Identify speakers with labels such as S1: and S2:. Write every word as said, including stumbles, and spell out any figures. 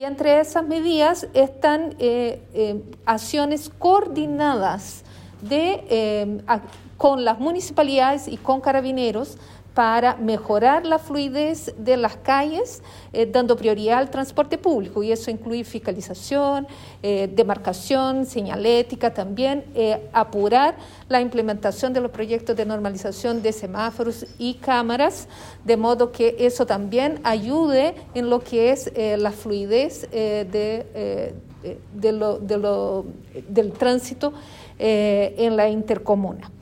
S1: Y entre esas medidas están eh, eh, acciones coordinadas de, eh, a, con las municipalidades y con carabineros para mejorar la fluidez de las calles, eh, dando prioridad al transporte público, y eso incluye fiscalización, eh, demarcación, señalética también, eh, apurar la implementación de los proyectos de normalización de semáforos y cámaras, de modo que eso también ayude en lo que es eh, la fluidez eh, de, eh, de lo, de lo, del tránsito eh, en la intercomuna.